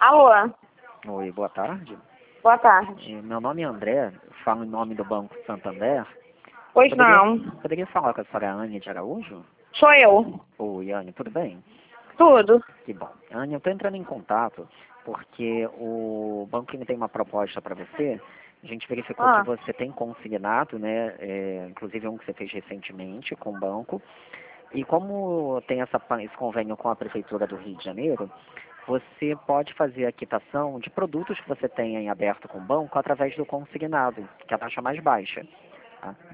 Alô, Oi, boa tarde. boa tarde. Meu nome é André, falo em nome do Banco Santander. Pois não. Poderia falar com a senhora Anne de Araújo? Sou eu. Oi, Anne, tudo bem? Tudo. Que bom. Anne, eu estou entrando em contato porque o banco tem uma proposta para você. A gente verificou que você tem consignado, né? Inclusive um que você fez recentemente com o banco. E como tem esse convênio com a Prefeitura do Rio de Janeiro, você pode fazer a quitação de produtos que você tenha em aberto com o banco através do consignado, que é a taxa mais baixa. Tá?